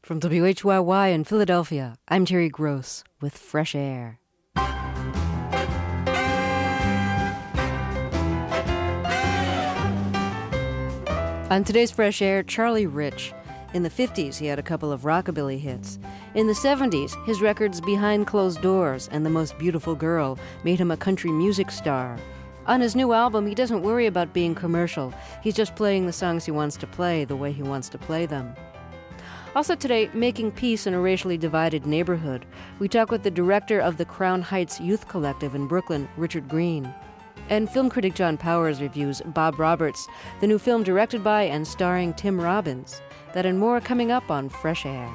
From WHYY in Philadelphia, I'm Terry Gross with Fresh Air. On today's Fresh Air, Charlie Rich. In the 50s, he had a couple of rockabilly hits. In the 70s, his records Behind Closed Doors and The Most Beautiful Girl made him a country music star. On his new album, he doesn't worry about being commercial. He's just playing the songs he wants to play the way he wants to play them. Also today, making peace in a racially divided neighborhood. We talk with the director of the Crown Heights Youth Collective in Brooklyn, Richard Green. And film critic John Powers reviews Bob Roberts, the new film directed by and starring Tim Robbins. That and more coming up on Fresh Air.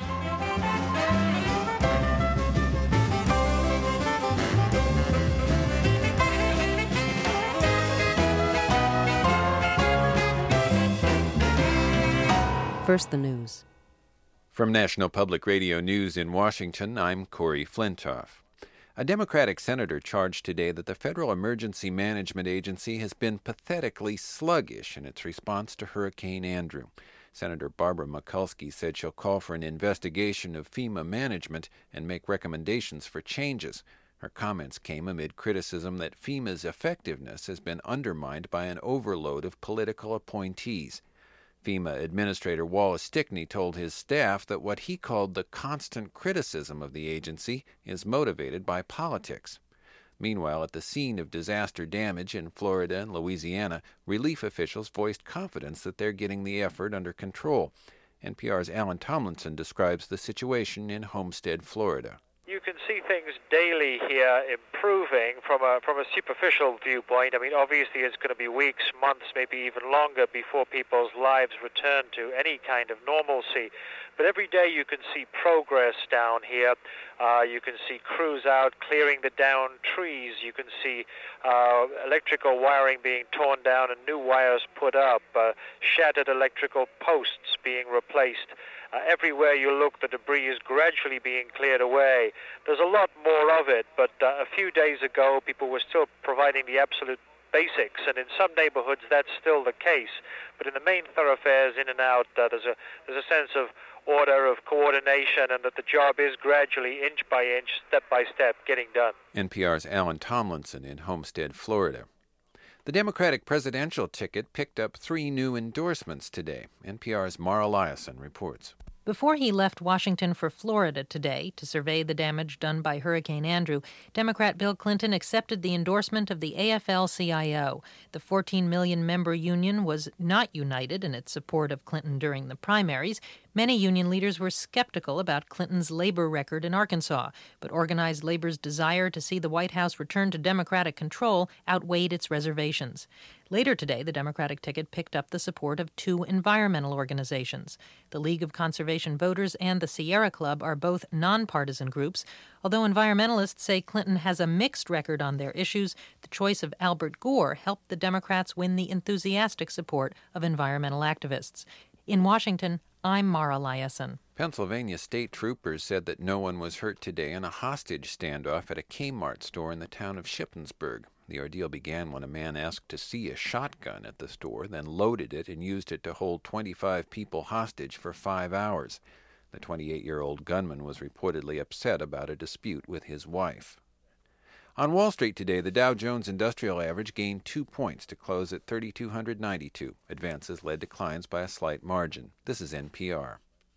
First, the news. From National Public Radio News in Washington, I'm Corey Flintoff. A Democratic senator charged today that the Federal Emergency Management Agency has been pathetically sluggish in its response to Hurricane Andrew. Senator Barbara Mikulski said she'll call for an investigation of FEMA management and make recommendations for changes. Her comments came amid criticism that FEMA's effectiveness has been undermined by an overload of political appointees. FEMA Administrator Wallace Stickney told his staff that what he called the constant criticism of the agency is motivated by politics. Meanwhile, at the scene of disaster damage in Florida and Louisiana, relief officials voiced confidence that they're getting the effort under control. NPR's Alan Tomlinson describes the situation in Homestead, Florida. You can see things daily here improving from a superficial viewpoint. I mean, obviously it's going to be weeks, months, maybe even longer before people's lives return to any kind of normalcy. But every day you can see progress down here. You can see crews out clearing the downed trees. You can see electrical wiring being torn down and new wires put up, shattered electrical posts being replaced. Everywhere you look, the debris is gradually being cleared away. There's a lot more of it, but a few days ago, people were still providing the absolute basics, and in some neighborhoods, that's still the case. But in the main thoroughfares, in and out, there's a sense of order, of coordination, and that the job is gradually, inch by inch, step by step, getting done. NPR's Alan Tomlinson in Homestead, Florida. The Democratic presidential ticket picked up 3 new endorsements today. NPR's Mara Liasson reports. Before he left Washington for Florida today to survey the damage done by Hurricane Andrew, Democrat Bill Clinton accepted the endorsement of the AFL-CIO. The 14 million-member union was not united in its support of Clinton during the primaries. Many union leaders were skeptical about Clinton's labor record in Arkansas, but organized labor's desire to see the White House return to Democratic control outweighed its reservations. Later today, the Democratic ticket picked up the support of 2 environmental organizations. The League of Conservation Voters and the Sierra Club are both nonpartisan groups. Although environmentalists say Clinton has a mixed record on their issues, the choice of Albert Gore helped the Democrats win the enthusiastic support of environmental activists. In Washington, I'm Mara Liasson. Pennsylvania state troopers said that no one was hurt today in a hostage standoff at a Kmart store in the town of Shippensburg. The ordeal began when a man asked to see a shotgun at the store, then loaded it and used it to hold 25 people hostage for 5 hours. The 28-year-old gunman was reportedly upset about a dispute with his wife. On Wall Street today, the Dow Jones Industrial Average gained 2 points to close at 3,292. Advances led declines by a slight margin. This is NPR.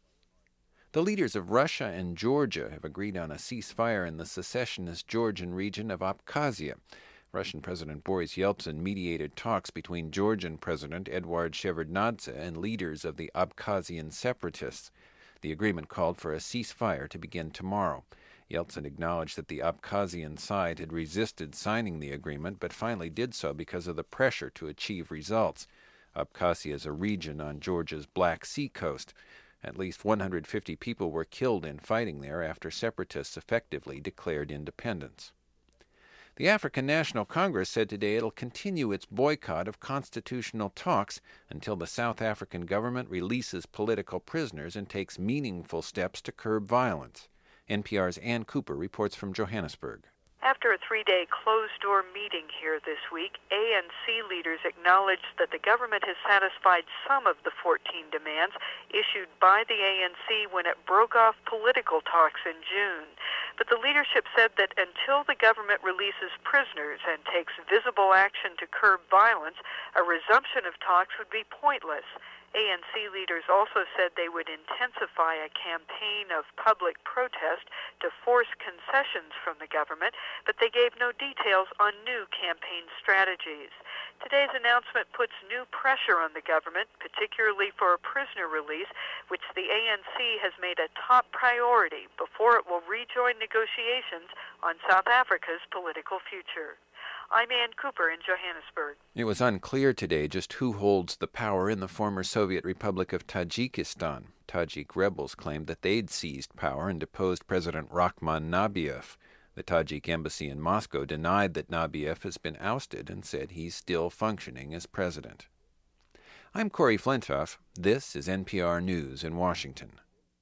The leaders of Russia and Georgia have agreed on a ceasefire in the secessionist Georgian region of Abkhazia. Russian President Boris Yeltsin mediated talks between Georgian President Eduard Shevardnadze and leaders of the Abkhazian separatists. The agreement called for a ceasefire to begin tomorrow. Yeltsin acknowledged that the Abkhazian side had resisted signing the agreement, but finally did so because of the pressure to achieve results. Abkhazia is a region on Georgia's Black Sea coast. At least 150 people were killed in fighting there after separatists effectively declared independence. The African National Congress said today it'll continue its boycott of constitutional talks until the South African government releases political prisoners and takes meaningful steps to curb violence. NPR's Ann Cooper reports from Johannesburg. After a 3-day closed-door meeting here this week, ANC leaders acknowledged that the government has satisfied some of the 14 demands issued by the ANC when it broke off political talks in June. But the leadership said that until the government releases prisoners and takes visible action to curb violence, a resumption of talks would be pointless. ANC leaders also said they would intensify a campaign of public protest to force concessions from the government, but they gave no details on new campaign strategies. Today's announcement puts new pressure on the government, particularly for a prisoner release, which the ANC has made a top priority before it will rejoin negotiations on South Africa's political future. I'm Ann Cooper in Johannesburg. It was unclear today just who holds the power in the former Soviet Republic of Tajikistan. Tajik rebels claimed that they'd seized power and deposed President Rakhman Nabiev. The Tajik embassy in Moscow denied that Nabiev has been ousted and said he's still functioning as president. I'm Corey Flintoff. This is NPR News in Washington.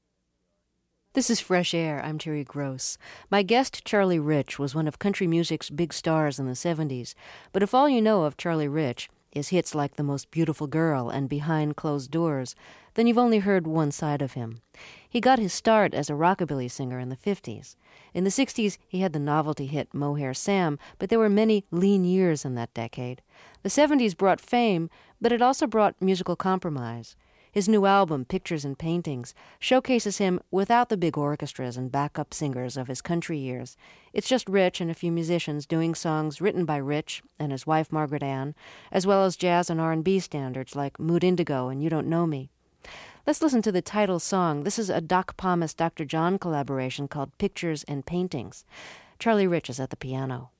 This is Fresh Air. I'm Terry Gross. My guest, Charlie Rich, was one of country music's big stars in the 70s. But if all you know of Charlie Rich is hits like The Most Beautiful Girl and Behind Closed Doors, then you've only heard one side of him. He got his start as a rockabilly singer in the 50s. In the 60s, he had the novelty hit Mohair Sam, but there were many lean years in that decade. The 70s brought fame, but it also brought musical compromise. His new album, Pictures and Paintings, showcases him without the big orchestras and backup singers of his country years. It's just Rich and a few musicians doing songs written by Rich and his wife Margaret Ann, as well as jazz and R&B standards like Mood Indigo and You Don't Know Me. Let's listen to the title song. This is a Doc Pomus, Dr. John collaboration called Pictures and Paintings. Charlie Rich is at the piano.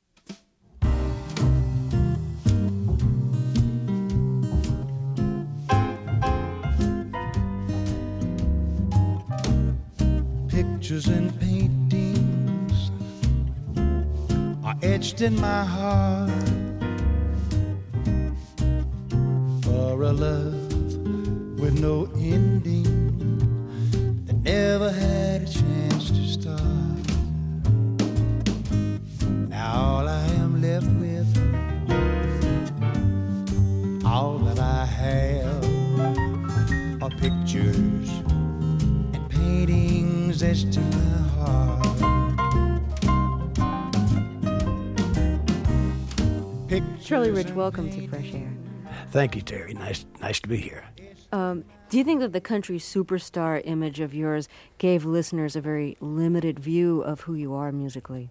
Pictures and paintings are etched in my heart for a love with no ending that never had a chance to start. Now all I am left with, all that I have are pictures and paintings etched in my heart. Charlie Rich, welcome to Fresh Air. Thank you, Terry. Nice to be here. Do you think that the country superstar image of yours gave listeners a very limited view of who you are musically?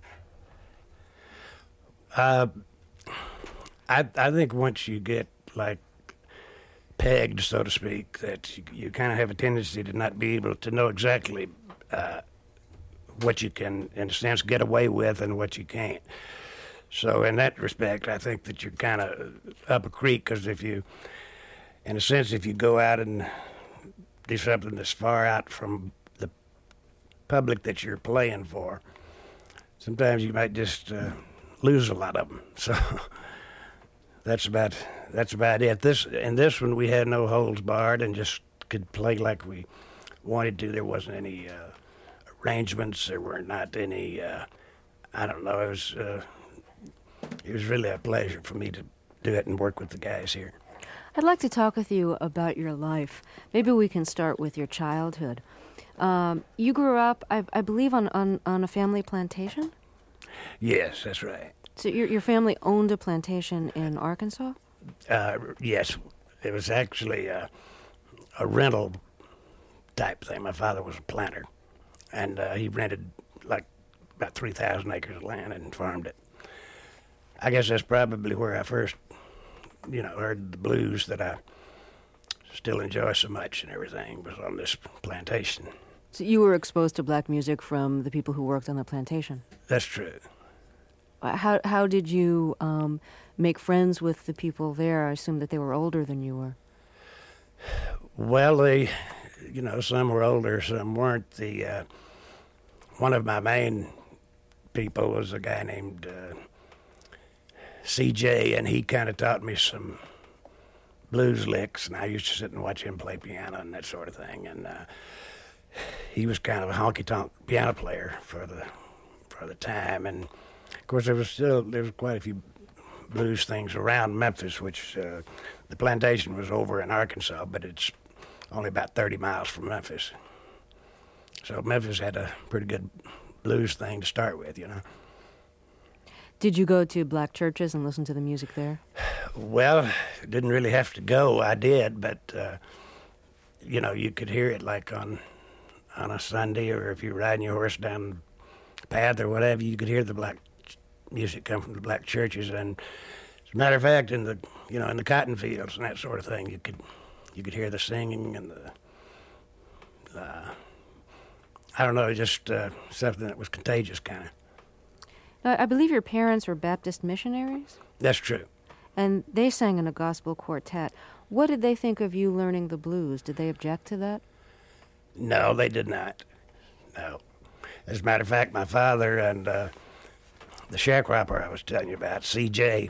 I think once you get, like, pegged, so to speak, that you kind of have a tendency to not be able to know exactly what you can, in a sense, get away with and what you can't. So in that respect, I think that you're kind of up a creek, because if you, in a sense, if you go out and do something that's far out from the public that you're playing for, sometimes you might just lose a lot of them. So that's about it. In this one, we had no holds barred and just could play like we wanted to. There wasn't any arrangements. There were not any. I don't know. It was really a pleasure for me to do it and work with the guys here. I'd like to talk with you about your life. Maybe we can start with your childhood. You grew up, I believe, on a family plantation? Yes, that's right. So your family owned a plantation in Arkansas? Yes. It was actually a rental type thing. My father was a planter, and he rented like about 3,000 acres of land and farmed it. I guess that's probably where I first, heard the blues that I still enjoy so much and everything, was on this plantation. So you were exposed to black music from the people who worked on the plantation? That's true. How did you make friends with the people there? I assume that they were older than you were. Well, they, some were older, some weren't. One of my main people was a guy named CJ, and he kind of taught me some blues licks, and I used to sit and watch him play piano and that sort of thing. And he was kind of a honky-tonk piano player for the time, and Of course, there was quite a few blues things around Memphis, which the plantation was over in Arkansas, but it's only about 30 miles from Memphis. So Memphis had a pretty good blues thing to start with, you know. Did you go to black churches and listen to the music there? Well, didn't really have to go. I did, but you know, you could hear it like on a Sunday, or if you're riding your horse down the path or whatever, you could hear the black music come from the black churches. And as a matter of fact, in the cotton fields and that sort of thing, you could hear the singing and the I don't know, just something that was contagious, kind of. Now, I believe your parents were Baptist missionaries? That's true. And they sang in a gospel quartet. What did they think of you learning the blues? Did they object to that? No, they did not. No. As a matter of fact, my father and the sharecropper I was telling you about, C.J.,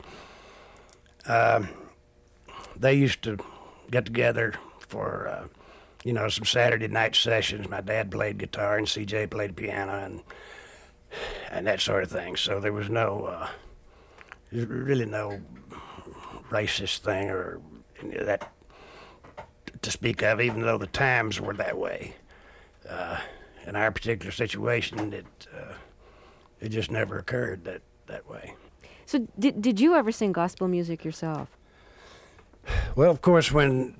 they used to get together for, some Saturday night sessions. My dad played guitar and C.J. played piano and that sort of thing. So there was really no racist thing or any of that to speak of, even though the times were that way. In our particular situation, it just never occurred that way. So did you ever sing gospel music yourself? Well, of course, when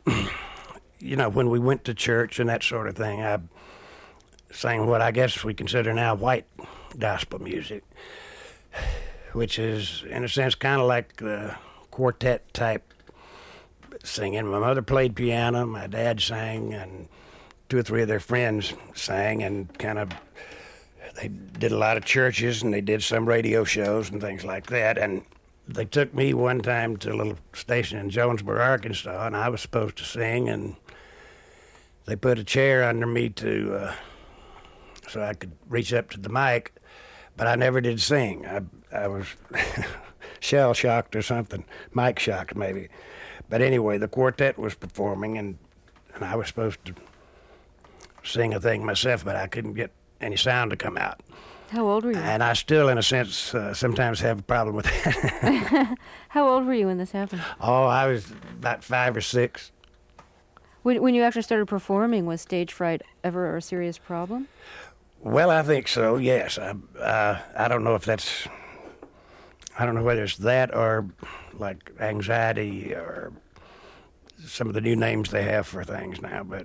we went to church and that sort of thing, I sang what I guess we consider now white gospel music, which is, in a sense, kind of like the quartet type singing. My mother played piano, my dad sang, and two or three of their friends sang, and they did a lot of churches, and they did some radio shows and things like that. And they took me one time to a little station in Jonesboro, Arkansas, and I was supposed to sing, and they put a chair under me so I could reach up to the mic, but I never did sing. I was shell-shocked or something, mic-shocked maybe. But anyway, the quartet was performing, and I was supposed to sing a thing myself, but I couldn't get any sound to come out. How old were you? And I still, in a sense, sometimes have a problem with that. How old were you when this happened? Oh, I was about 5 or 6. When you actually started performing, was stage fright ever a serious problem? Well, I think so, yes. I don't know if I don't know whether it's that or like anxiety or some of the new names they have for things now, but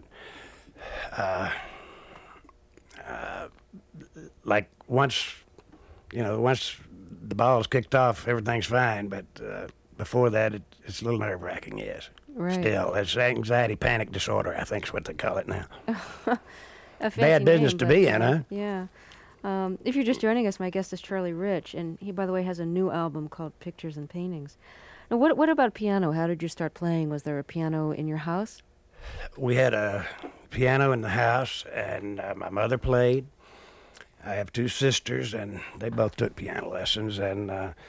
like once the ball's kicked off, everything's fine, but before that, it's a little nerve-wracking, yes. Right. Still, it's anxiety panic disorder, I think is what they call it now. Bad business to be in, huh? Yeah. If you're just joining us, my guest is Charlie Rich, and he, by the way, has a new album called Pictures and Paintings. Now, what about piano? How did you start playing? Was there a piano in your house? We had a piano in the house, and my mother played. I have 2 sisters, and they both took piano lessons, and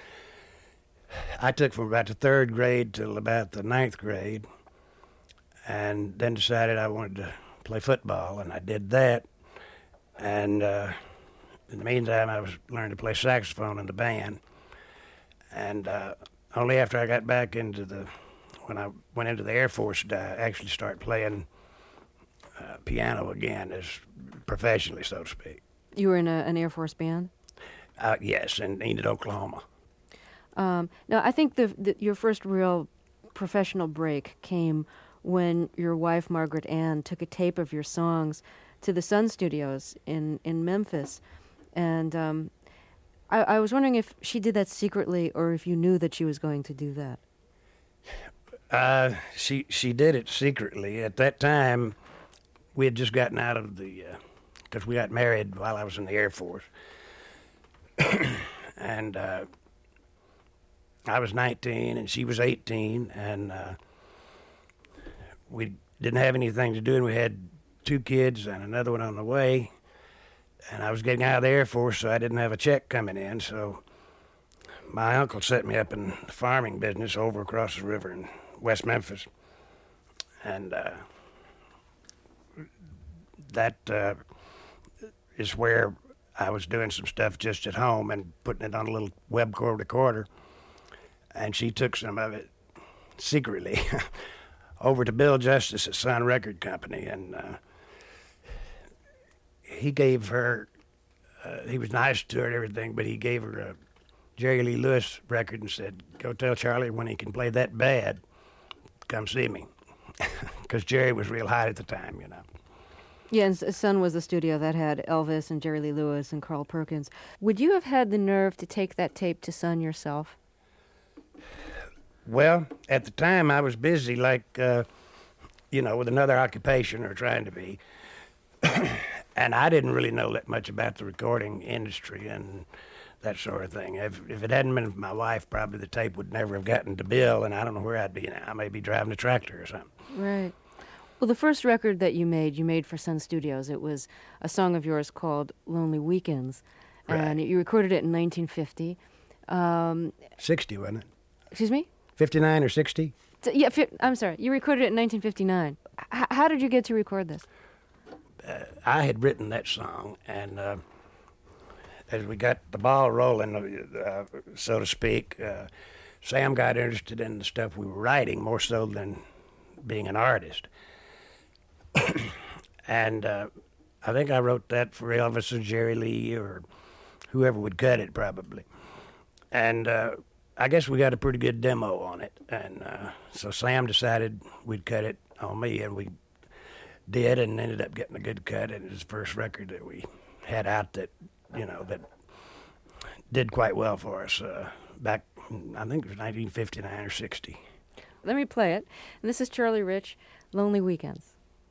I took from about the 3rd grade till about the 9th grade, and then decided I wanted to play football, and I did that. And in the meantime, I was learning to play saxophone in the band. And only after I got back when I went into the Air Force, did I actually start playing piano again, as professionally, so to speak. You were in an Air Force band? Yes, in Enid, Oklahoma. Now, I think your first real professional break came when your wife, Margaret Ann, took a tape of your songs to the Sun Studios in Memphis. And I was wondering if she did that secretly or if you knew that she was going to do that. She did it secretly. At that time, we had just gotten out of because we got married while I was in the Air Force. And I was 19 and she was 18, and we didn't have anything to do, and we had 2 kids and another one on the way. And I was getting out of the Air Force, so I didn't have a check coming in. So my uncle set me up in the farming business over across the river in West Memphis. And that is where I was doing some stuff just at home and putting it on a little Webcore recorder, and she took some of it secretly over to Bill Justice at Sun Record Company, and he gave her, he was nice to her and everything, but he gave her a Jerry Lee Lewis record and said, go tell Charlie when he can play that bad, come see me. Because Jerry was real hot at the time, you know. Yeah, and Sun was the studio that had Elvis and Jerry Lee Lewis and Carl Perkins. Would you have had the nerve to take that tape to Sun yourself? Well, at the time I was busy, like, you know, with another occupation or trying to be. And I didn't really know that much about the recording industry and that sort of thing. If it hadn't been for my wife, probably the tape would never have gotten to Bill, and I don't know where I'd be now. I may be driving a tractor or something. Right. Well, the first record that you made for Sun Studios. It was a song of yours called Lonely Weekends. Right. And you recorded it in 1950. 60, wasn't it? Excuse me? 59 or 60? Yeah, I'm sorry. You recorded it in 1959. How did you get to record this? I had written that song, and as we got the ball rolling, so to speak, Sam got interested in the stuff we were writing more so than being an artist. And I think I wrote that for Elvis or Jerry Lee or whoever would cut it, probably. And I guess we got a pretty good demo on it. And so Sam decided we'd cut it on me, and we did, and ended up getting a good cut. And it was the first record that we had out that, you know, that did quite well for us back, I think it was 1959 or 60. Let me play it. And this is Charlie Rich, Lonely Weekends.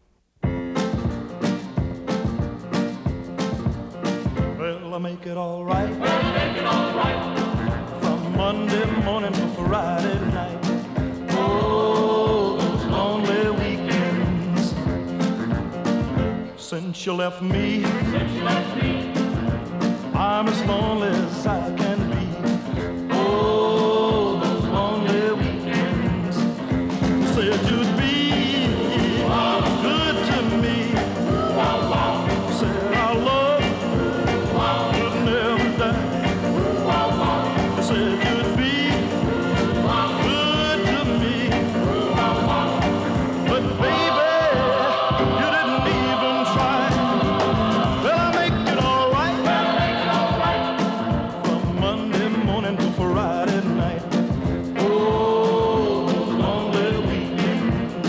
Well, I make it all right. From Monday morning to Friday night. Oh, those lonely weekends. Since you left me, I'm as lonely as I can be. Oh, those lonely weekends. Said you'd be good to me. Said our love would never die. Said you'd be good to me. But baby, you didn't even try. Well, I make it all right. From Monday morning to Friday night. Oh, those lonely weekends.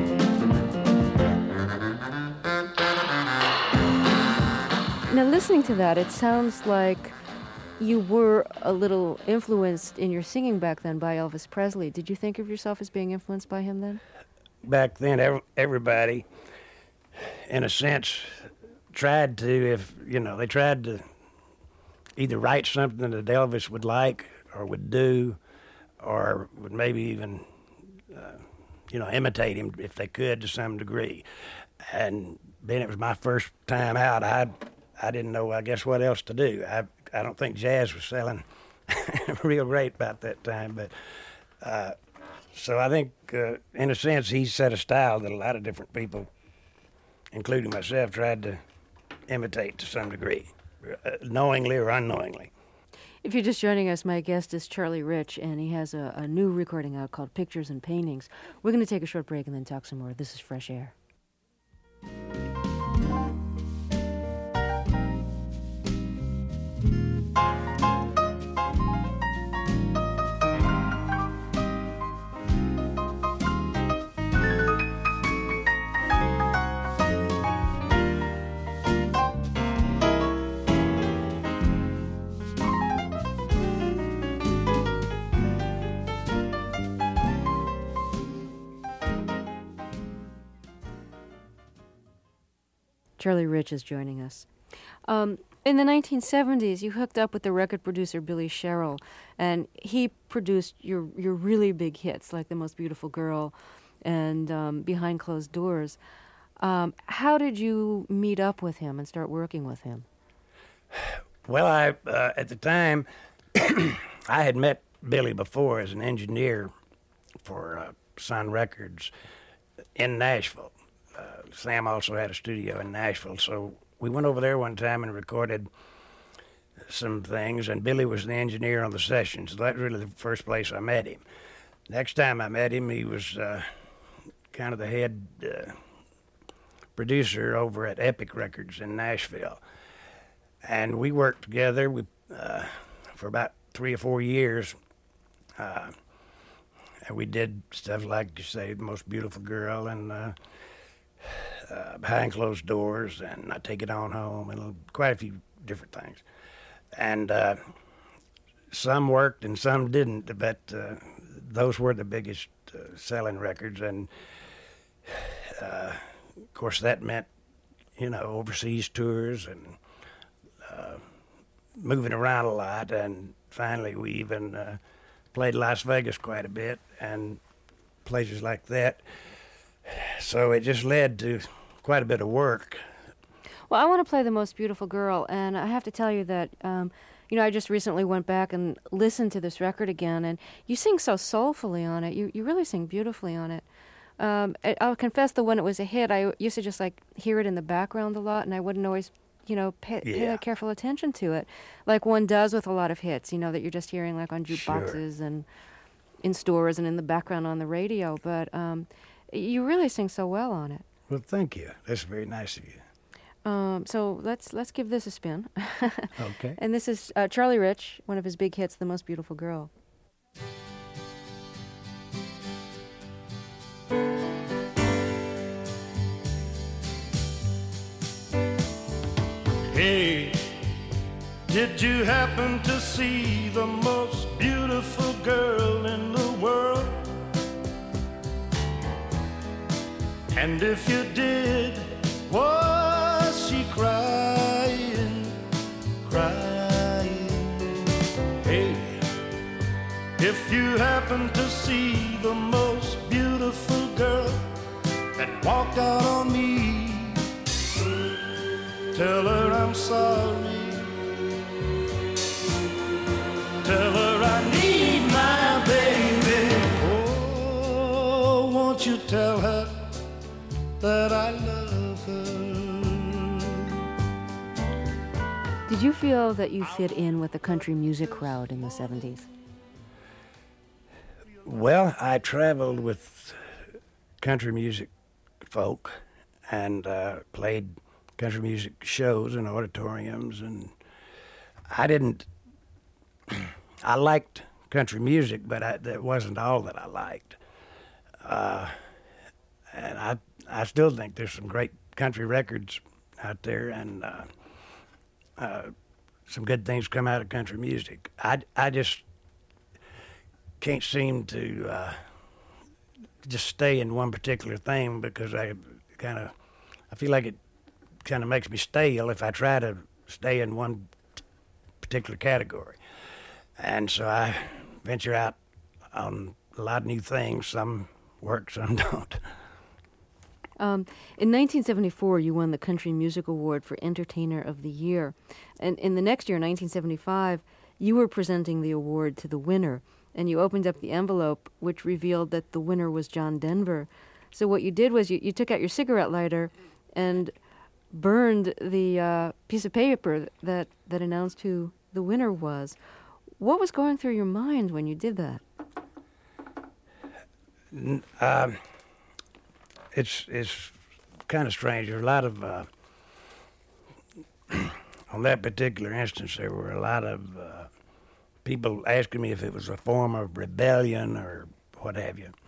Now, listening to that, it sounds like you were a little influenced in your singing back then by Elvis Presley. Did you think of yourself as being influenced by him then? Back then, everybody, in a sense, tried to, if, you know, they tried to either write something that Elvis would like or would do, or would maybe even, you know, imitate him if they could to some degree. And then it was my first time out. I didn't know, I guess, what else to do. I don't think jazz was selling real great about that time, but so I think, in a sense, he set a style that a lot of different people, including myself, tried to imitate to some degree, knowingly or unknowingly. If you're just joining us, my guest is Charlie Rich, and he has a new recording out called Pictures and Paintings. We're going to take a short break and then talk some more. This is Fresh Air. Charlie Rich is joining us. In the 1970s, you hooked up with the record producer Billy Sherrill, and he produced your really big hits like The Most Beautiful Girl and Behind Closed Doors. How did you meet up with him and start working with him? Well, I at the time, I had met Billy before as an engineer for Sun Records in Nashville. Sam also had a studio in Nashville, so we went over there one time and recorded some things, and Billy was the engineer on the session, so that's really the first place I met him. Next time I met him, he was kind of the head producer over at Epic Records in Nashville. And we worked together for about 3 or 4 years. And we did stuff like, you say, The Most Beautiful Girl and Behind Closed Doors and I Take It On Home and quite a few different things. And some worked and some didn't, but those were the biggest selling records. And of course that meant, overseas tours and moving around a lot. And finally we even played Las Vegas quite a bit and places like that. So it just led to quite a bit of work. Well, I want to play The Most Beautiful Girl, and I have to tell you that, I just recently went back and listened to this record again, and you sing so soulfully on it. You really sing beautifully on it. I'll confess that when it was a hit, I used to just hear it in the background a lot, and I wouldn't always, pay careful attention to it, like one does with a lot of hits, that you're just hearing on jukeboxes and in stores and in the background on the radio. But you really sing so well on it. Well, thank you. That's very nice of you. So let's give this a spin. Okay. And this is Charlie Rich, one of his big hits, The Most Beautiful Girl. Hey, did you happen to see the most beautiful girl in the world? And if you did, was she crying, crying? Hey, if you happen to see the most beautiful girl that walked out on me, tell her I'm sorry. Tell her I need my baby. Oh, won't you tell her that I love her? Did you feel that you fit in with the country music crowd in the 70s? Well, I traveled with country music folk and played country music shows and auditoriums, and I liked country music, but that wasn't all that I liked. And I still think there's some great country records out there, and some good things come out of country music. I just can't seem to just stay in one particular thing, because I feel like it kind of makes me stale if I try to stay in one particular category. And so I venture out on a lot of new things. Some work, some don't. In 1974, you won the Country Music Award for Entertainer of the Year. And in the next year, 1975, you were presenting the award to the winner, and you opened up the envelope, which revealed that the winner was John Denver. So what you did was you took out your cigarette lighter and burned the piece of paper that announced who the winner was. What was going through your mind when you did that? It's kind of strange. There's a lot of on that particular instance, there were a lot of people asking me if it was a form of rebellion or what have you,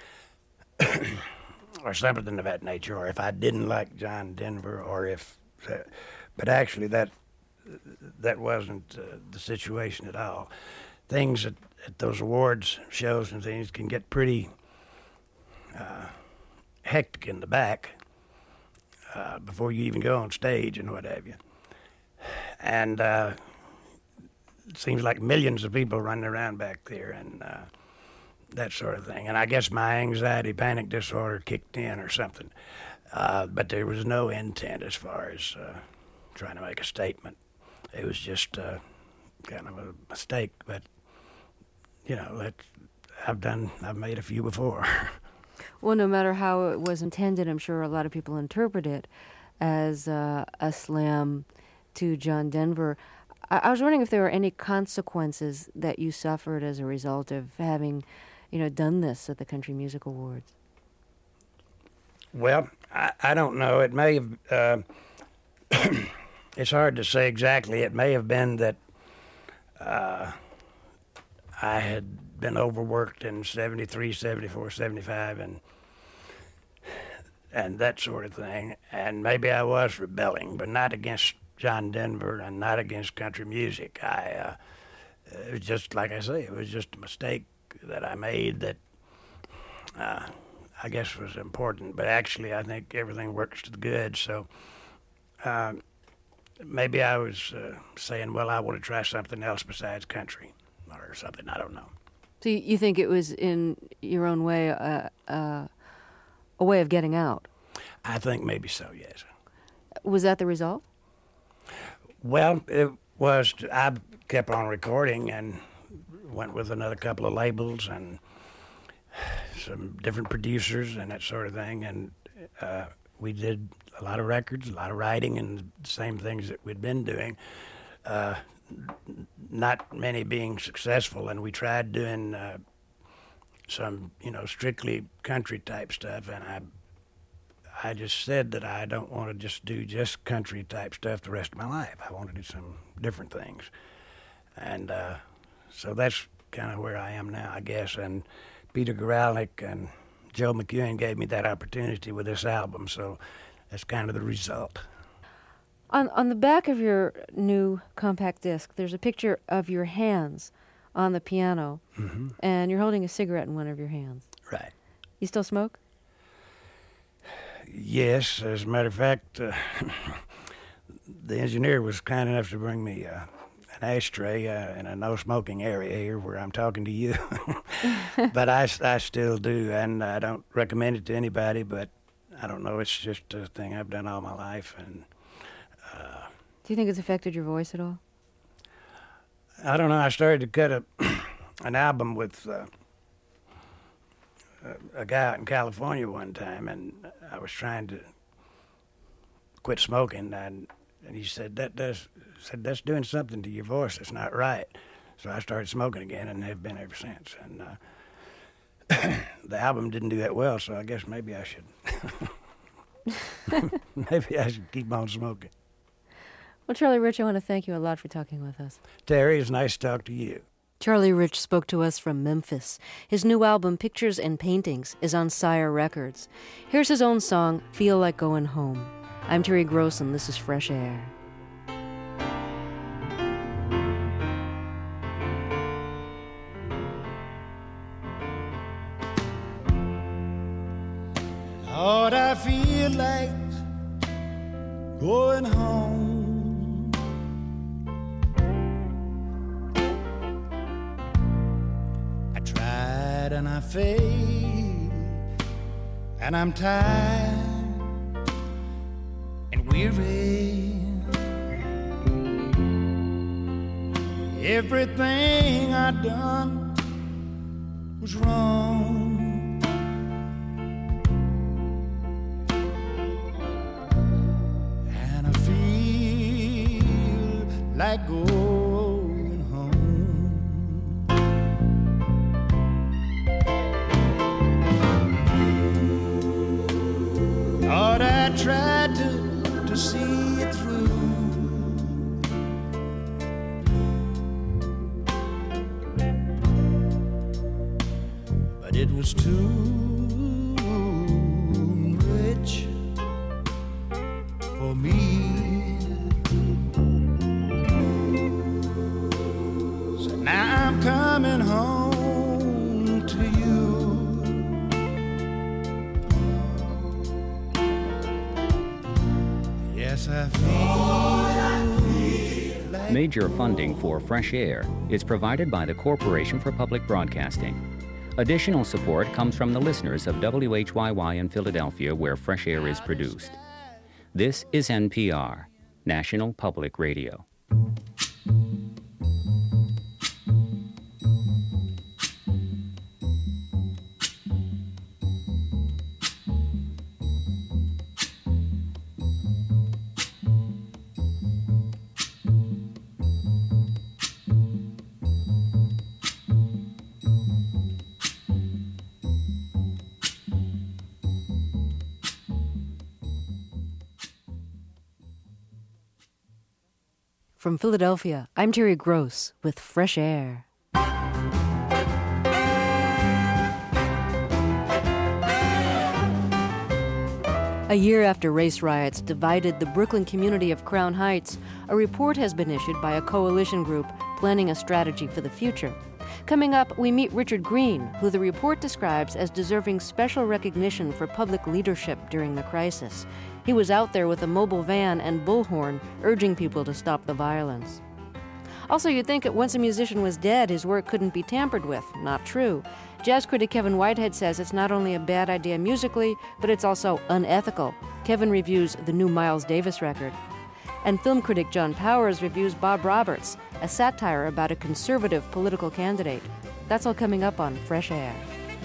or something of that nature, or if I didn't like John Denver, or if. But actually, that wasn't the situation at all. Things at those awards shows and things can get pretty hectic in the back before you even go on stage and what have you. And it seems like millions of people running around back there and that sort of thing. And I guess my anxiety, panic disorder kicked in or something. But there was no intent as far as trying to make a statement. It was just kind of a mistake. But, I've made a few before. Well, no matter how it was intended, I'm sure a lot of people interpret it as a slam to John Denver. I was wondering if there were any consequences that you suffered as a result of having, done this at the Country Music Awards. Well, I don't know. It may have, it's hard to say exactly. It may have been that I had been overworked in 73, 74, 75, and that sort of thing. And maybe I was rebelling, but not against John Denver and not against country music. It was just, like I say, it was just a mistake that I made that I guess was important. But actually, I think everything works to the good. So maybe I was saying, well, I want to try something else besides country or something. I don't know. So you think it was, in your own way, a way of getting out? I think maybe so, yes. Was that the result? Well, it was. I kept on recording and went with another couple of labels and some different producers and that sort of thing. And we did a lot of records, a lot of writing, and the same things that we'd been doing. Not many being successful, and we tried doing some, strictly country type stuff. And I just said that I don't want to just do just country type stuff the rest of my life. I want to do some different things. And so that's kind of where I am now, I guess. And Peter Guralnick and Joe McEwen gave me that opportunity with this album, so that's kind of the result. On the back of your new compact disc, there's a picture of your hands on the piano, and you're holding a cigarette in one of your hands. Right. You still smoke? Yes, as a matter of fact, the engineer was kind enough to bring me an ashtray in a no-smoking area here where I'm talking to you. But I still do, and I don't recommend it to anybody, but I don't know, it's just a thing I've done all my life. And do you think it's affected your voice at all? I don't know. I started to cut an album with a guy out in California one time, and I was trying to quit smoking, and he said that's doing something to your voice that's not right. So I started smoking again, and have been ever since. And the album didn't do that well, so I guess maybe I should keep on smoking. Well, Charlie Rich, I want to thank you a lot for talking with us. Terry, it's nice to talk to you. Charlie Rich spoke to us from Memphis. His new album, Pictures and Paintings, is on Sire Records. Here's his own song, Feel Like Going Home. I'm Terry Gross, and this is Fresh Air. Lord, I feel like going home. I tried and I failed, and I'm tired and weary. Everything I done was wrong. Like going home. Lord, I tried to see it through, but it was too rich for me. Now I'm coming home to you. Yes, I feel like Major funding for Fresh Air is provided by the Corporation for Public Broadcasting. Additional support comes from the listeners of WHYY in Philadelphia, where Fresh Air is produced. This is NPR, National Public Radio. From Philadelphia, I'm Terry Gross with Fresh Air. A year after race riots divided the Brooklyn community of Crown Heights, a report has been issued by a coalition group planning a strategy for the future. Coming up, we meet Richard Green, who the report describes as deserving special recognition for public leadership during the crisis. He was out there with a mobile van and bullhorn, urging people to stop the violence. Also, you'd think that once a musician was dead, his work couldn't be tampered with. Not true. Jazz critic Kevin Whitehead says it's not only a bad idea musically, but it's also unethical. Kevin reviews the new Miles Davis record. And film critic John Powers reviews Bob Roberts, a satire about a conservative political candidate. That's all coming up on Fresh Air.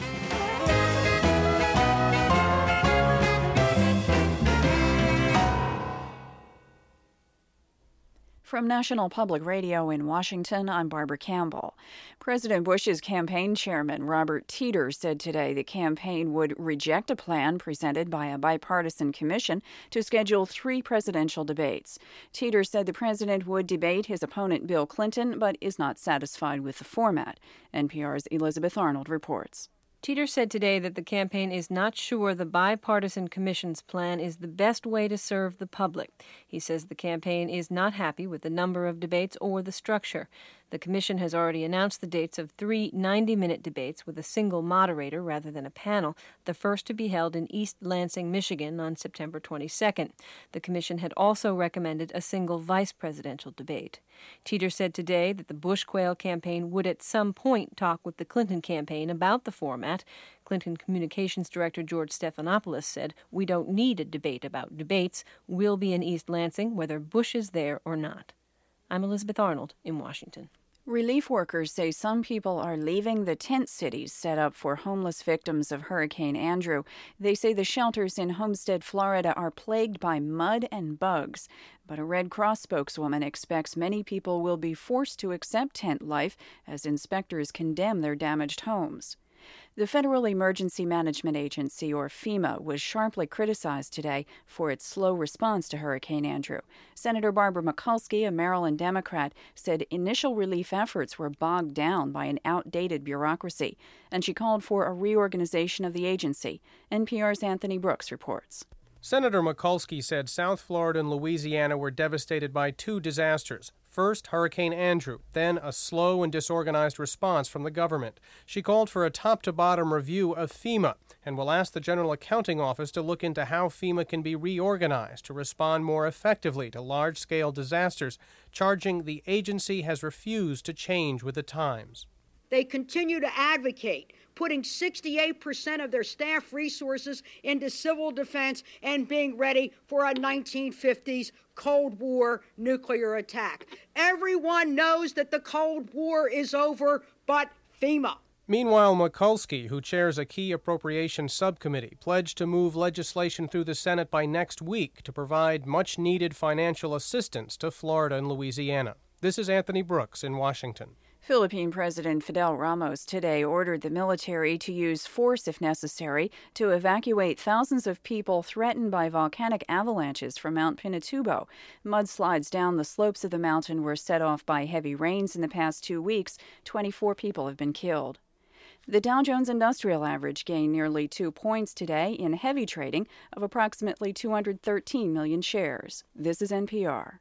From National Public Radio in Washington, I'm Barbara Campbell. President Bush's campaign chairman, Robert Teeter, said today the campaign would reject a plan presented by a bipartisan commission to schedule 3 presidential debates. Teeter said the president would debate his opponent Bill Clinton, but is not satisfied with the format. NPR's Elizabeth Arnold reports. Teeter said today that the campaign is not sure the bipartisan commission's plan is the best way to serve the public. He says the campaign is not happy with the number of debates or the structure. The commission has already announced the dates of 3 90-minute debates with a single moderator rather than a panel, the first to be held in East Lansing, Michigan on September 22nd. The commission had also recommended a single vice presidential debate. Teeter said today that the Bush-Quayle campaign would at some point talk with the Clinton campaign about the format. Clinton Communications Director George Stephanopoulos said, "We don't need a debate about debates. We'll be in East Lansing whether Bush is there or not." I'm Elizabeth Arnold in Washington. Relief workers say some people are leaving the tent cities set up for homeless victims of Hurricane Andrew. They say the shelters in Homestead, Florida are plagued by mud and bugs. But a Red Cross spokeswoman expects many people will be forced to accept tent life as inspectors condemn their damaged homes. The Federal Emergency Management Agency, or FEMA, was sharply criticized today for its slow response to Hurricane Andrew. Senator Barbara Mikulski, a Maryland Democrat, said initial relief efforts were bogged down by an outdated bureaucracy, and she called for a reorganization of the agency. NPR's Anthony Brooks reports. Senator Mikulski said South Florida and Louisiana were devastated by 2 disasters. First, Hurricane Andrew, then a slow and disorganized response from the government. She called for a top-to-bottom review of FEMA and will ask the General Accounting Office to look into how FEMA can be reorganized to respond more effectively to large-scale disasters, charging the agency has refused to change with the times. They continue to advocate putting 68% of their staff resources into civil defense and being ready for a 1950s Cold War nuclear attack. Everyone knows that the Cold War is over, but FEMA. Meanwhile, Mikulski, who chairs a key appropriations subcommittee, pledged to move legislation through the Senate by next week to provide much-needed financial assistance to Florida and Louisiana. This is Anthony Brooks in Washington. Philippine President Fidel Ramos today ordered the military to use force if necessary to evacuate thousands of people threatened by volcanic avalanches from Mount Pinatubo. Mudslides down the slopes of the mountain were set off by heavy rains in the past 2 weeks. 24 people have been killed. The Dow Jones Industrial Average gained nearly 2 points today in heavy trading of approximately 213 million shares. This is NPR.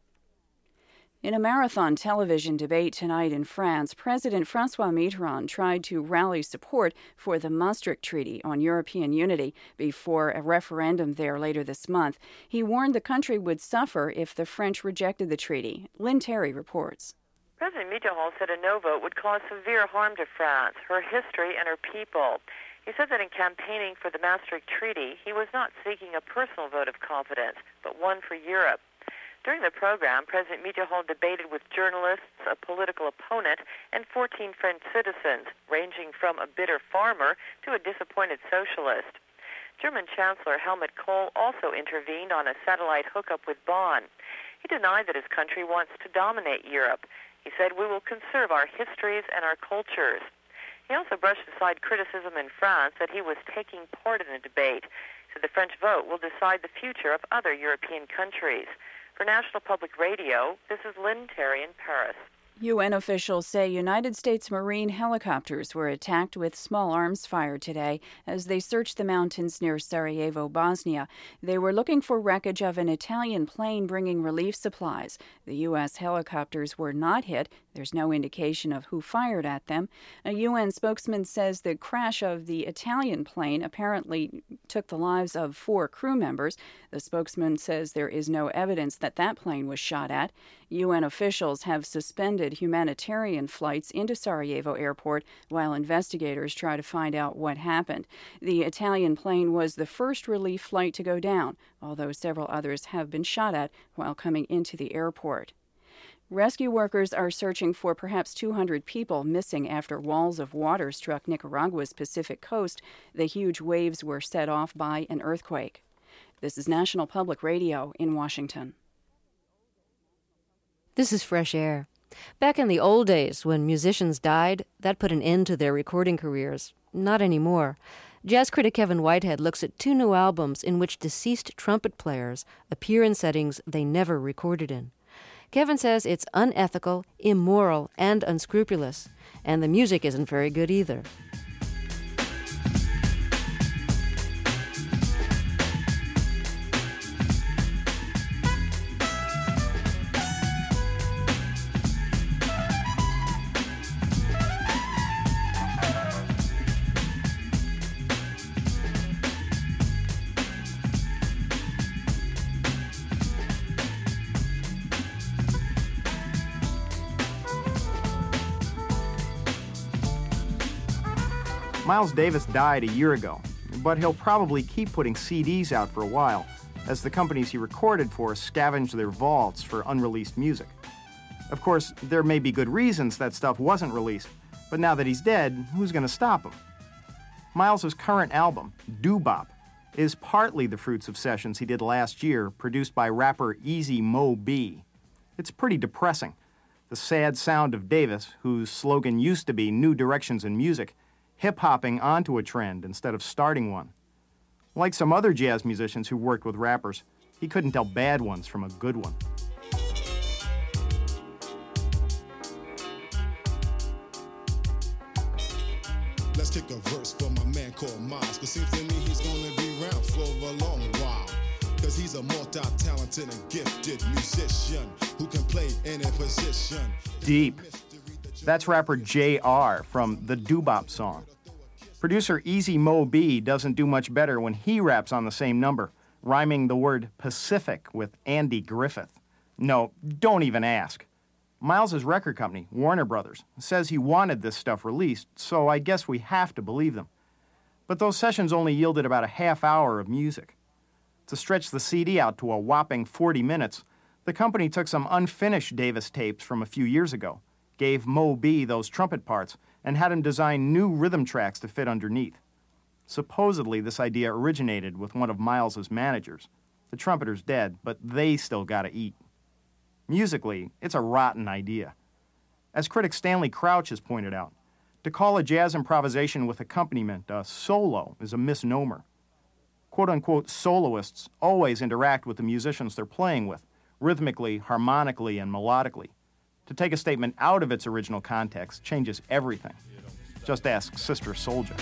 In a marathon television debate tonight in France, President François Mitterrand tried to rally support for the Maastricht Treaty on European unity before a referendum there later this month. He warned the country would suffer if the French rejected the treaty. Lynn Terry reports. President Mitterrand said a no vote would cause severe harm to France, her history, and her people. He said that in campaigning for the Maastricht Treaty, he was not seeking a personal vote of confidence, but one for Europe. During the program, President Mitterrand debated with journalists, a political opponent, and 14 French citizens, ranging from a bitter farmer to a disappointed socialist. German Chancellor Helmut Kohl also intervened on a satellite hookup with Bonn. He denied that his country wants to dominate Europe. He said, "We will conserve our histories and our cultures." He also brushed aside criticism in France that he was taking part in the debate, so the French vote will decide the future of other European countries. For National Public Radio, this is Lynn Terry in Paris. UN officials say United States Marine helicopters were attacked with small arms fire today as they searched the mountains near Sarajevo, Bosnia. They were looking for wreckage of an Italian plane bringing relief supplies. The U.S. helicopters were not hit. There's no indication of who fired at them. A UN spokesman says the crash of the Italian plane apparently took the lives of 4 crew members. The spokesman says there is no evidence that that plane was shot at. UN officials have suspended humanitarian flights into Sarajevo Airport while investigators try to find out what happened. The Italian plane was the first relief flight to go down, although several others have been shot at while coming into the airport. Rescue workers are searching for perhaps 200 people missing after walls of water struck Nicaragua's Pacific coast. The huge waves were set off by an earthquake. This is National Public Radio in Washington. This is Fresh Air. Back in the old days, when musicians died, that put an end to their recording careers. Not anymore. Jazz critic Kevin Whitehead looks at 2 new albums in which deceased trumpet players appear in settings they never recorded in. Kevin says it's unethical, immoral, and unscrupulous, and the music isn't very good either. Miles Davis died a year ago, but he'll probably keep putting CDs out for a while, as the companies he recorded for scavenge their vaults for unreleased music. Of course, there may be good reasons that stuff wasn't released, but now that he's dead, who's going to stop him? Miles's current album, Doo-Bop, is partly the fruits of sessions he did last year, produced by rapper Easy Mo Bee. It's pretty depressing. The sad sound of Davis, whose slogan used to be New Directions in Music, hip-hopping onto a trend instead of starting one. Like some other jazz musicians who worked with rappers, he couldn't tell bad ones from a good one. Let's take a verse for my man called Miles, 'cause seems to me he's gonna be around for a long while. 'Cause he's a multi-talented and gifted musician who can play any position. Deep. That's rapper JR from the Doo-Bop song. Producer Easy Mo Bee doesn't do much better when he raps on the same number, rhyming the word Pacific with Andy Griffith. No, don't even ask. Miles's record company, Warner Brothers, says he wanted this stuff released, so I guess we have to believe them. But those sessions only yielded about a half hour of music. To stretch the CD out to a whopping 40 minutes, the company took some unfinished Davis tapes from a few years ago, gave Mo Bee those trumpet parts, and had him design new rhythm tracks to fit underneath. Supposedly, this idea originated with one of Miles's managers. The trumpeter's dead, but they still gotta eat. Musically, it's a rotten idea. As critic Stanley Crouch has pointed out, to call a jazz improvisation with accompaniment a solo is a misnomer. Quote-unquote soloists always interact with the musicians they're playing with, rhythmically, harmonically, and melodically. To take a statement out of its original context changes everything. Just ask Sister Souljah.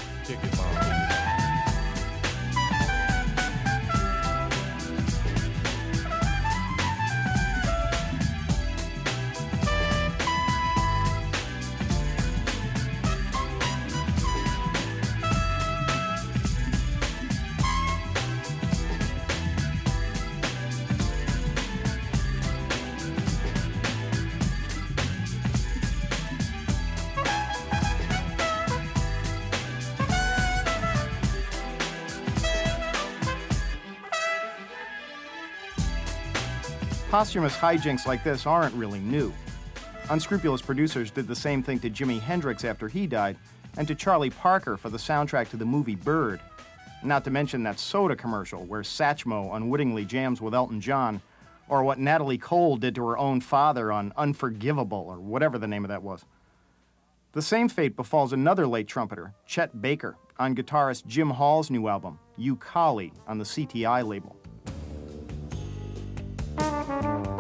Posthumous hijinks like this aren't really new. Unscrupulous producers did the same thing to Jimi Hendrix after he died, and to Charlie Parker for the soundtrack to the movie Bird. Not to mention that soda commercial where Satchmo unwittingly jams with Elton John, or what Natalie Cole did to her own father on Unforgivable, or whatever the name of that was. The same fate befalls another late trumpeter, Chet Baker, on guitarist Jim Hall's new album, You Collie, on the CTI label.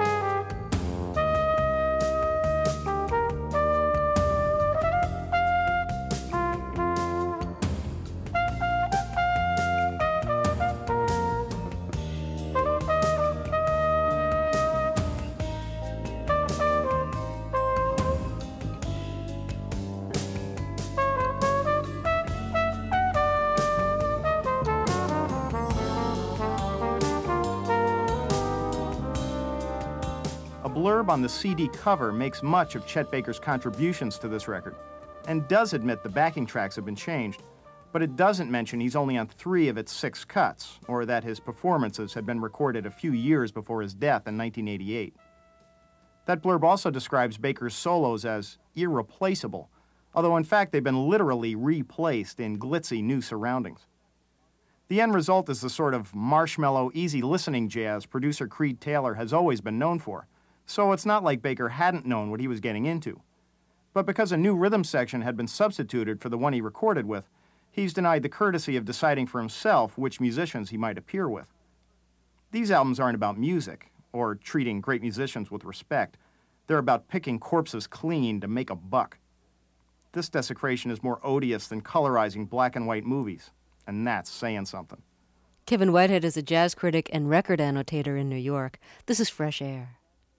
blurb on the CD cover makes much of Chet Baker's contributions to this record, and does admit the backing tracks have been changed, but it doesn't mention he's only on 3 of its 6 cuts, or that his performances had been recorded a few years before his death in 1988. That blurb also describes Baker's solos as irreplaceable, although in fact they've been literally replaced in glitzy new surroundings. The end result is the sort of marshmallow, easy listening jazz producer Creed Taylor has always been known for, so it's not like Baker hadn't known what he was getting into. But because a new rhythm section had been substituted for the one he recorded with, he's denied the courtesy of deciding for himself which musicians he might appear with. These albums aren't about music, or treating great musicians with respect. They're about picking corpses clean to make a buck. This desecration is more odious than colorizing black and white movies, and that's saying something. Kevin Whitehead is a jazz critic and record annotator in New York. This is Fresh Air.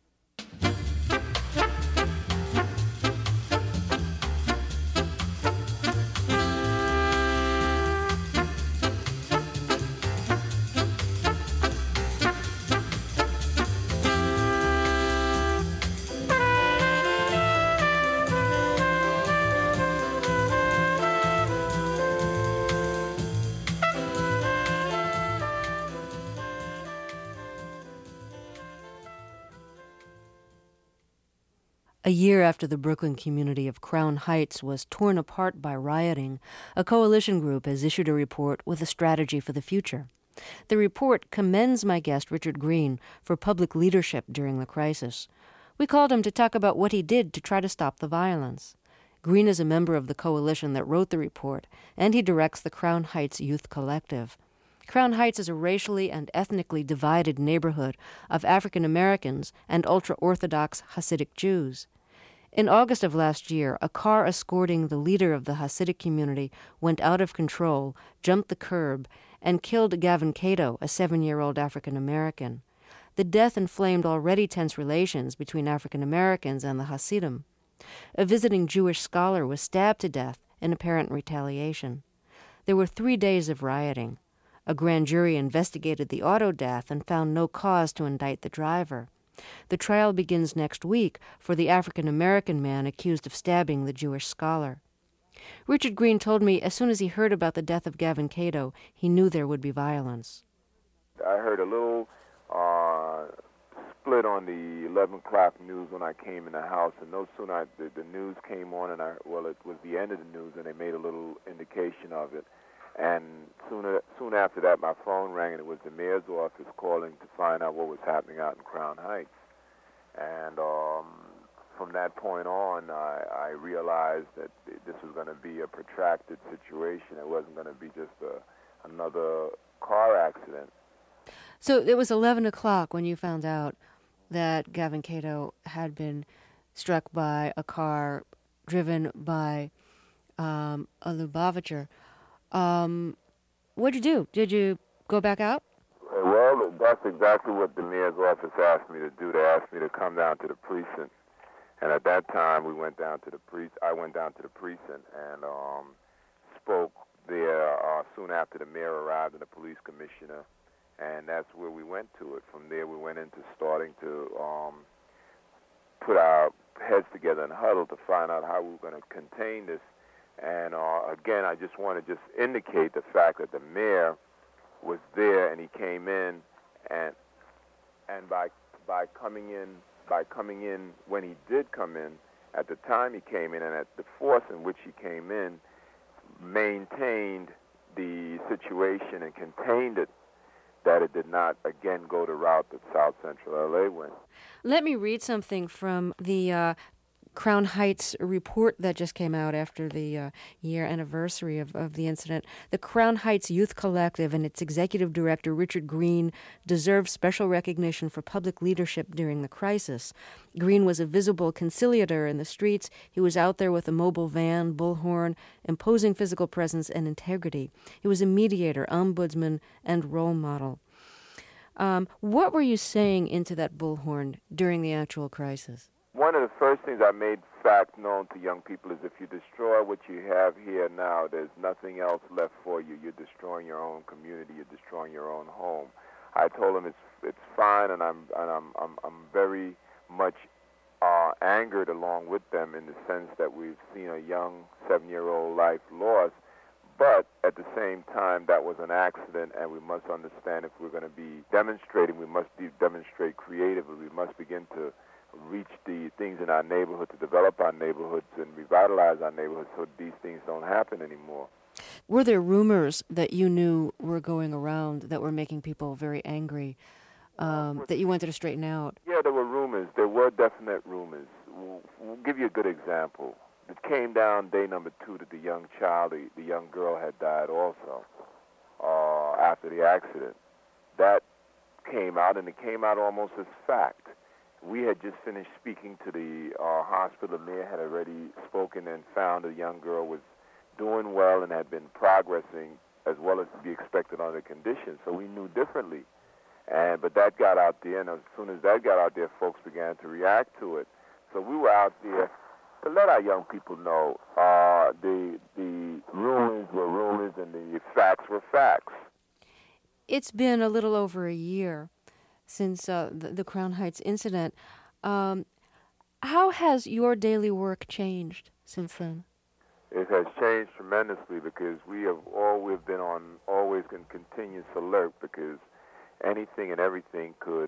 A year after the Brooklyn community of Crown Heights was torn apart by rioting, a coalition group has issued a report with a strategy for the future. The report commends my guest Richard Green for public leadership during the crisis. We called him to talk about what he did to try to stop the violence. Green is a member of the coalition that wrote the report, and he directs the Crown Heights Youth Collective. Crown Heights is a racially and ethnically divided neighborhood of African Americans and ultra-Orthodox Hasidic Jews. In August of last year, a car escorting the leader of the Hasidic community went out of control, jumped the curb, and killed Gavin Cato, a 7-year-old African American. The death inflamed already tense relations between African Americans and the Hasidim. A visiting Jewish scholar was stabbed to death in apparent retaliation. There were 3 days of rioting. A grand jury investigated the auto death and found no cause to indict the driver. The trial begins next week for the African-American man accused of stabbing the Jewish scholar. Richard Green told me as soon as he heard about the death of Gavin Cato, he knew there would be violence. I heard a little split on the 11 o'clock news when I came in the house, and no sooner the news came on, and it was the end of the news, and they made a little indication of it. And soon after that, my phone rang, and it was the mayor's office calling to find out what was happening out in Crown Heights. And from that point on, I realized that this was going to be a protracted situation. It wasn't going to be just another car accident. So it was 11 o'clock when you found out that Gavin Cato had been struck by a car driven by a Lubavitcher. What'd you do? Did you go back out? Well, that's exactly what the mayor's office asked me to do. They asked me to come down to the precinct. And at that time, I went down to the precinct and spoke there soon after the mayor arrived and the police commissioner. And that's where we went to it. From there, we went into starting to put our heads together and huddle to find out how we were going to contain this. And again, I just want to just indicate the fact that the mayor was there, and he came in, and by coming in when he did come in, at the time he came in, and at the force in which he came in, maintained the situation and contained it, that it did not again go the route that South Central LA went. Let me read something from the Crown Heights report that just came out after the year anniversary of the incident. The Crown Heights Youth Collective and its executive director, Richard Green, deserve special recognition for public leadership during the crisis. Green was a visible conciliator in the streets. He was out there with a mobile van, bullhorn, imposing physical presence and integrity. He was a mediator, ombudsman, and role model. What were you saying into that bullhorn during the actual crisis? One of the first things I made fact known to young people is if you destroy what you have here now, there's nothing else left for you. You're destroying your own community. You're destroying your own home. I told them it's fine, and I'm very much angered along with them in the sense that we've seen a young 7-year-old life lost. But at the same time, that was an accident, and we must understand if we're going to be demonstrating, we must demonstrate creatively. We must begin to reach the things in our neighborhood, to develop our neighborhoods and revitalize our neighborhoods so these things don't happen anymore. Were there rumors that you knew were going around that were making people very angry, that you wanted to straighten out? Yeah, there were rumors. There were definite rumors. We'll give you a good example. It came down day number 2 that the young child, the young girl had died also after the accident. That came out, and it came out almost as fact. We had just finished speaking to the hospital. The mayor had already spoken and found the young girl was doing well and had been progressing as well as to be expected under conditions. So we knew differently. But that got out there, and as soon as that got out there, folks began to react to it. So we were out there to let our young people know the rumors were rumors and the facts were facts. It's been a little over a year since the Crown Heights incident. How has your daily work changed since then? It has changed tremendously because we have always been on continuous alert because anything and everything could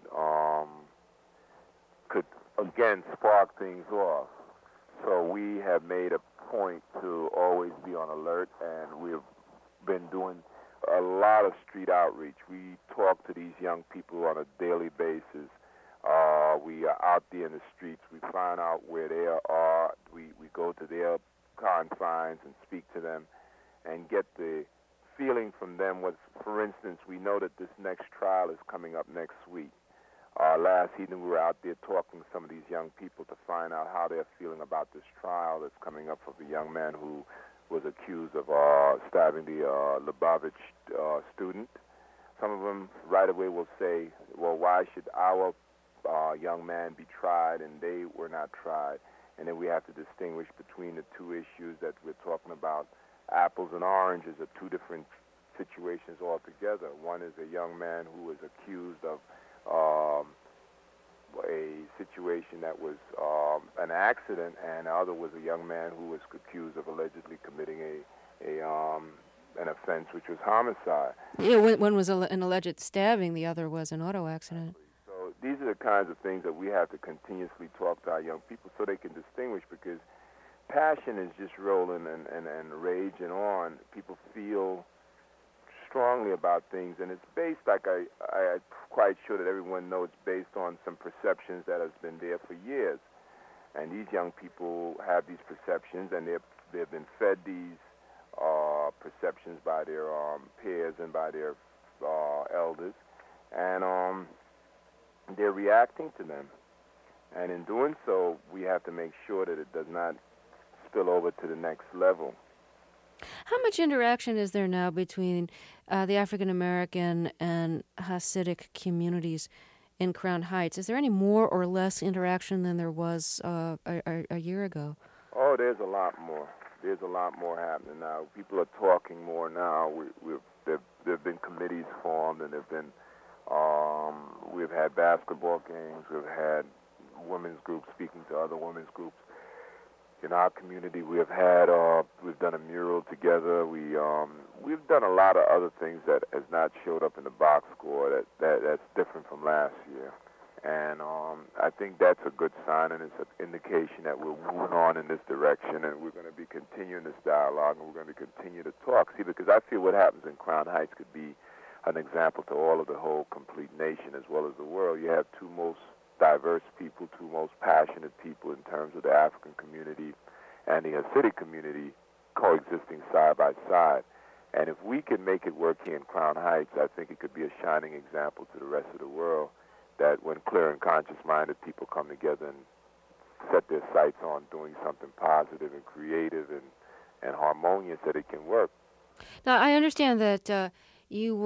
again spark things off. So we have made a point to always be on alert, and we've been doing a lot of street outreach. We talk to these young people on a daily basis. We are out there in the streets. We find out where they are. We go to their confines and speak to them and get the feeling from them. For instance, we know that this next trial is coming up next week. Last evening we were out there talking to some of these young people to find out how they're feeling about this trial that's coming up for the young man who was accused of stabbing the Lubavitch student. Some of them right away will say, well, why should our young man be tried and they were not tried? And then we have to distinguish between the two issues that we're talking about. Apples and oranges are two different situations altogether. One is a young man who was accused of a situation that was an accident, and the other was a young man who was accused of allegedly committing an offense, which was homicide. Yeah, one was an alleged stabbing, the other was an auto accident. So these are the kinds of things that we have to continuously talk to our young people so they can distinguish, because passion is just rolling and raging on. People feel strongly about things, and it's based, like I'm quite sure that everyone knows, it's based on some perceptions that has been there for years. And these young people have these perceptions, and they've been fed these perceptions by their peers and by their elders, and they're reacting to them. And in doing so, we have to make sure that it does not spill over to the next level. How much interaction is there now between the African American and Hasidic communities in Crown Heights? Is there any more or less interaction than there was a year ago? Oh, there's a lot more. There's a lot more happening now. People are talking more now. There have been committees formed, and we've had basketball games. We've had women's groups speaking to other women's groups. In our community, we've done a mural together. We've done a lot of other things that has not showed up in the box score that's different from last year. And I think that's a good sign, and it's an indication that we're moving on in this direction, and we're going to be continuing this dialogue, and we're going to continue to talk. See, because I feel what happens in Crown Heights could be an example to all of the whole complete nation as well as the world. You have two most diverse people, two most passionate people in terms of the African community and the Hasidic community coexisting side by side. And if we can make it work here in Crown Heights, I think it could be a shining example to the rest of the world that when clear and conscious-minded people come together and set their sights on doing something positive and creative and harmonious, that it can work. Now, I understand that you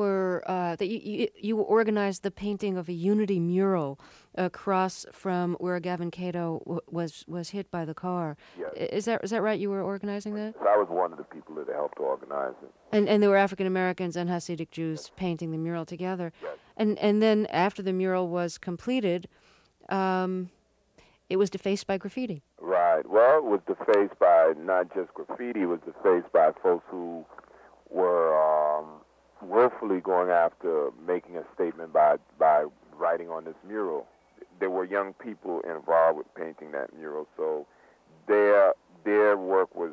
organized the painting of a unity mural across from where Gavin Cato was hit by the car. Yes. Is that right? You were organizing that? I was one of the people that helped organize it. And there were African Americans and Hasidic Jews painting the mural together. Yes. And then after the mural was completed, it was defaced by graffiti. Right. Well, it was defaced by not just graffiti, it was defaced by folks who were willfully going after making a statement by writing on this mural. There were young people involved with painting that mural, so their work was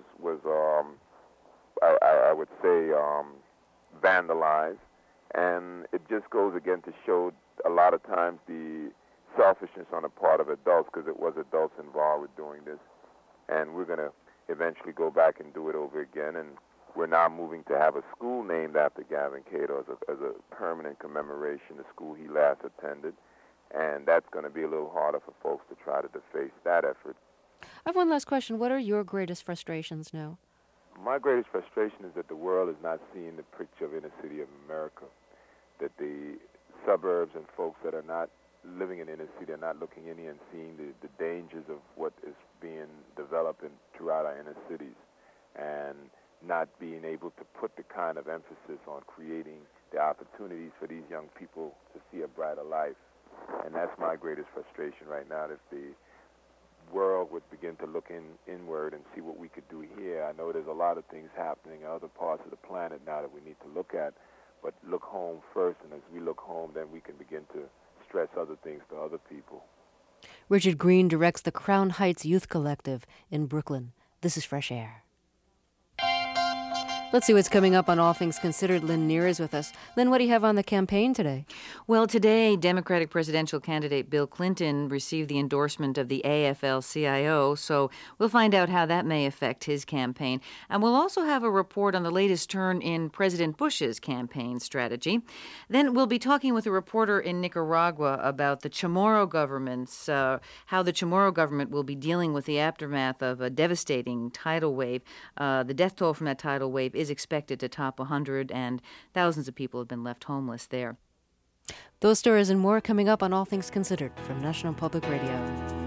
I would say vandalized, and it just goes again to show a lot of times the selfishness on the part of adults, because it was adults involved with doing this, and we're going to eventually go back and do it over again, and we're now moving to have a school named after Gavin Cato as a permanent commemoration, the school he last attended, and that's going to be a little harder for folks to try to deface that effort. I have one last question. What are your greatest frustrations now? My greatest frustration is that the world is not seeing the picture of inner city of America, that the suburbs and folks that are not living in inner city are not looking in here and seeing the dangers of what is being developed throughout our inner cities, and not being able to put the kind of emphasis on creating the opportunities for these young people to see a brighter life. And that's my greatest frustration right now, that the world would begin to look inward and see what we could do here. I know there's a lot of things happening in other parts of the planet now that we need to look at, but look home first, and as we look home, then we can begin to stress other things to other people. Richard Green directs the Crown Heights Youth Collective in Brooklyn. This is Fresh Air. Let's see what's coming up on All Things Considered. Lynn Neer is with us. Lynn, what do you have on the campaign today? Well, today, Democratic presidential candidate Bill Clinton received the endorsement of the AFL-CIO, so we'll find out how that may affect his campaign. And we'll also have a report on the latest turn in President Bush's campaign strategy. Then we'll be talking with a reporter in Nicaragua about the Chamorro government's, how the Chamorro government will be dealing with the aftermath of a devastating tidal wave. The death toll from that tidal wave is expected to top 100, and thousands of people have been left homeless there. Those stories and more coming up on All Things Considered from National Public Radio.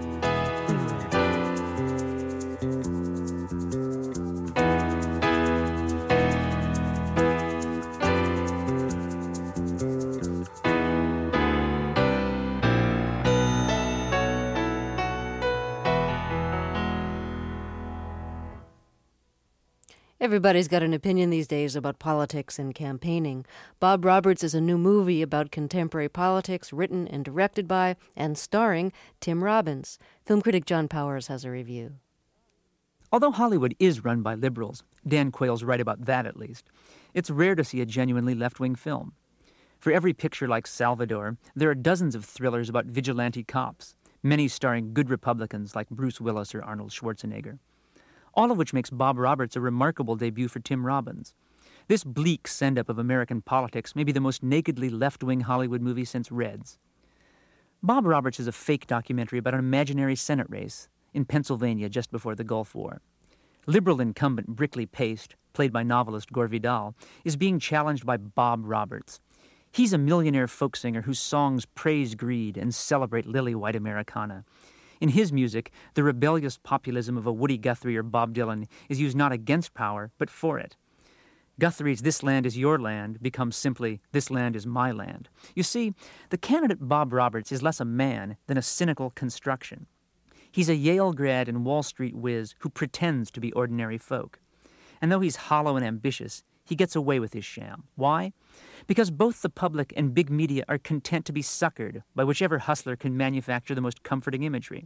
Everybody's got an opinion these days about politics and campaigning. Bob Roberts is a new movie about contemporary politics, written and directed by and starring Tim Robbins. Film critic John Powers has a review. Although Hollywood is run by liberals, Dan Quayle's right about that at least, it's rare to see a genuinely left-wing film. For every picture like Salvador, there are dozens of thrillers about vigilante cops, many starring good Republicans like Bruce Willis or Arnold Schwarzenegger. All of which makes Bob Roberts a remarkable debut for Tim Robbins. This bleak send-up of American politics may be the most nakedly left-wing Hollywood movie since Reds. Bob Roberts is a fake documentary about an imaginary Senate race in Pennsylvania just before the Gulf War. Liberal incumbent Brickley Paste, played by novelist Gore Vidal, is being challenged by Bob Roberts. He's a millionaire folk singer whose songs praise greed and celebrate lily-white Americana. In his music, the rebellious populism of a Woody Guthrie or Bob Dylan is used not against power, but for it. Guthrie's "This land is your land" becomes simply "This land is my land." You see, the candidate Bob Roberts is less a man than a cynical construction. He's a Yale grad and Wall Street whiz who pretends to be ordinary folk. And though he's hollow and ambitious, he gets away with his sham. Why? Because both the public and big media are content to be suckered by whichever hustler can manufacture the most comforting imagery.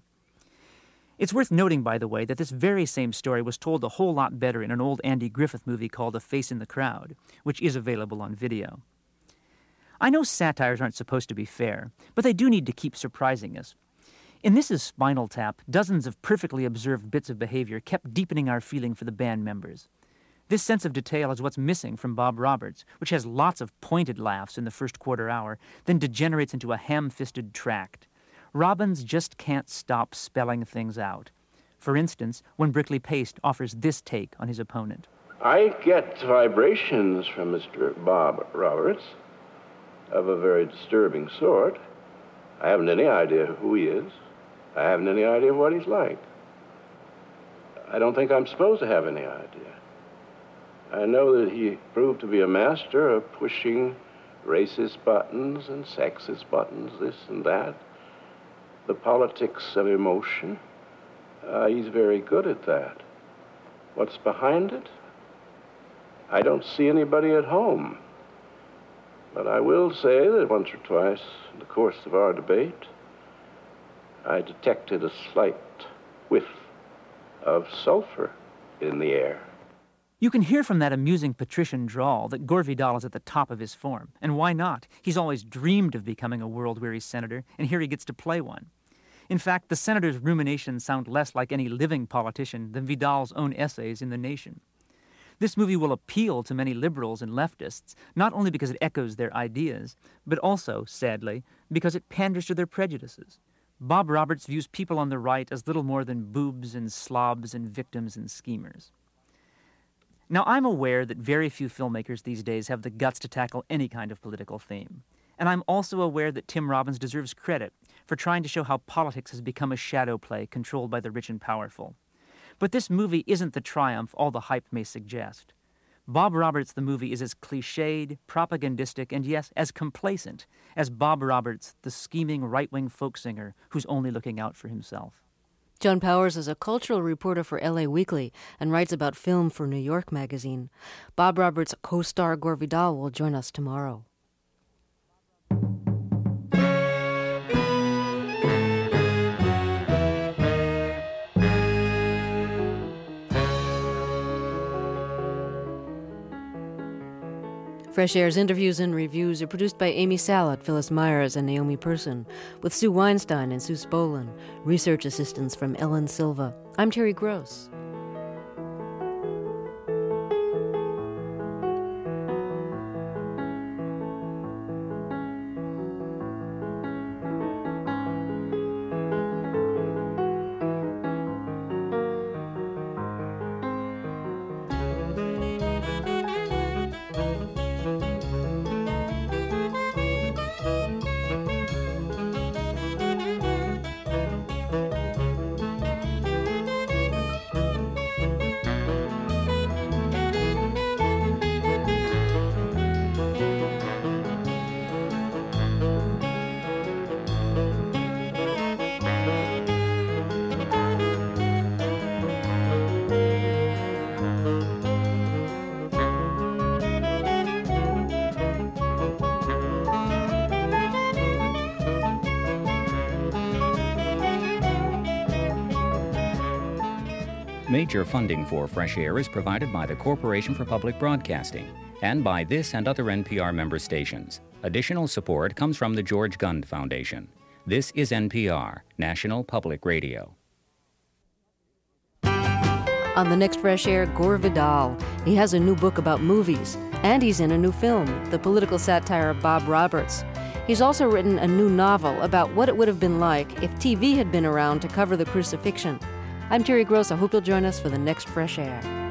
It's worth noting, by the way, that this very same story was told a whole lot better in an old Andy Griffith movie called A Face in the Crowd, which is available on video. I know satires aren't supposed to be fair, but they do need to keep surprising us. In This Is Spinal Tap, dozens of perfectly observed bits of behavior kept deepening our feeling for the band members. This sense of detail is what's missing from Bob Roberts, which has lots of pointed laughs in the first quarter hour, then degenerates into a ham-fisted tract. Robbins just can't stop spelling things out. For instance, when Brickley Paste offers this take on his opponent. I get vibrations from Mr. Bob Roberts of a very disturbing sort. I haven't any idea who he is. I haven't any idea what he's like. I don't think I'm supposed to have any idea. I know that he proved to be a master of pushing racist buttons and sexist buttons, this and that. the politics of emotion. He's very good at that. What's behind it? I don't see anybody at home. But I will say that once or twice in the course of our debate, I detected a slight whiff of sulfur in the air. You can hear from that amusing patrician drawl that Gore Vidal is at the top of his form. And why not? He's always dreamed of becoming a world-weary senator, and here he gets to play one. In fact, the senator's ruminations sound less like any living politician than Vidal's own essays in The Nation. This movie will appeal to many liberals and leftists, not only because it echoes their ideas, but also, sadly, because it panders to their prejudices. Bob Roberts views people on the right as little more than boobs and slobs and victims and schemers. Now, I'm aware that very few filmmakers these days have the guts to tackle any kind of political theme. And I'm also aware that Tim Robbins deserves credit for trying to show how politics has become a shadow play controlled by the rich and powerful. But this movie isn't the triumph all the hype may suggest. Bob Roberts, the movie, is as cliched, propagandistic, and yes, as complacent as Bob Roberts, the scheming right-wing folk singer who's only looking out for himself. John Powers is a cultural reporter for LA Weekly and writes about film for New York Magazine. Bob Roberts' co-star Gore Vidal will join us tomorrow. Fresh Air's interviews and reviews are produced by Amy Salat, Phyllis Myers, and Naomi Person, with Sue Weinstein and Sue Spolin, research assistance from Ellen Silva. I'm Terry Gross. Major funding for Fresh Air is provided by the Corporation for Public Broadcasting and by this and other NPR member stations. Additional support comes from the George Gund Foundation. This is NPR, National Public Radio. On the next Fresh Air, Gore Vidal. He has a new book about movies, and he's in a new film, the political satire Bob Roberts. He's also written a new novel about what it would have been like if TV had been around to cover the crucifixion. I'm Terry Gross. I hope you'll join us for the next Fresh Air.